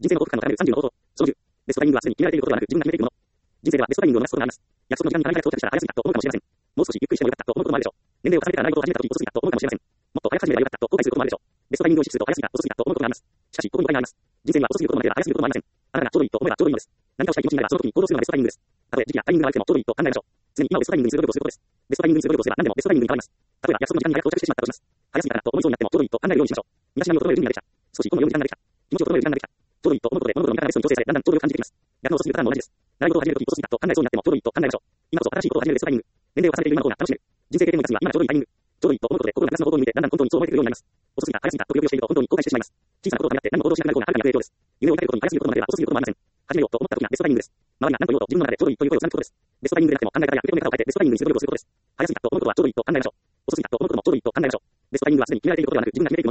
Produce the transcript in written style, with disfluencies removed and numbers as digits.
人生の幸福感の高める30の方法。その10。ベストタイミングはすでに決められていることではなく、自分が決めているもの。人生ではベストタイミングを逃すことがあります。約束の時間に何かを到着したら早すぎたと思うかもしれません。もう少しゆっくりしてもよかったと思うこともあるでしょう。年齢を重ねてから何事を始めた時遅すぎたと思うかもしれません。もっと早く始めればよかったと後悔することもあるでしょう。ベストタイミングを意識すると早すぎた、遅すぎたと思うことがあります。しかし、ここに誤解があります。人生には遅すぎることもあれば早すぎることもありません。あなたがちょうどいいと思えばちょうどいいのです。何かをしたい気持ちになればその時に行動するのがベストタイミングです。たとえ時期やタイミングが悪くてもちょうどいいと考えましょう。常に今をベストタイミングにする努力をすることです。ベストタイミングにする努力をすれば何でもベストタイミングに変わります。例えば約束の時間に早く到着してしまったとします。早すぎたなと思いそうになってもちょうどいいと考えるようにしましょう。身だしなみを整える準備ができた。少し本を読む時間ができた。気持ちを整える時間ができた。ちょうどいいと思うことで物事の見方がベストに調整され、だんだんちょうどよく感じてきます。逆の遅すぎるパターンも同じです。習い事を始めるとき遅すぎたと考えそうになってもちょうどいいと考えましょう。今こそ新しいことを始めるベストタイミング。年齢を重ねている今の方が楽しめる。人生経験の活には今がちょうどいいタイミング。ちょうどいいと思うことで心がガラスの方向に向いてだんだん本当にそう思えてくるようになります。遅すぎた、早すぎたとくよくよしていると本当に後悔してしまいます。小さなことをためらって何も行動しなくなる方がはるかに悪い影響です。夢を追いかけることに早すぎることもあれば遅すぎることもありません。始めようと思った時がベストタイミングです。周りが何と言おうと自分の中でちょうどいいという声を貫くことです。ベストタイミングでなくても考え方や受け止め方を変えてベストタイミングにする努力をすることです。早すぎたと思うことはちょうどいいと考えましょう。遅すぎたと思うこともちょうどいいと考えましょう。ベストタイミングはすでに決められていることではなく自分が決めているものです。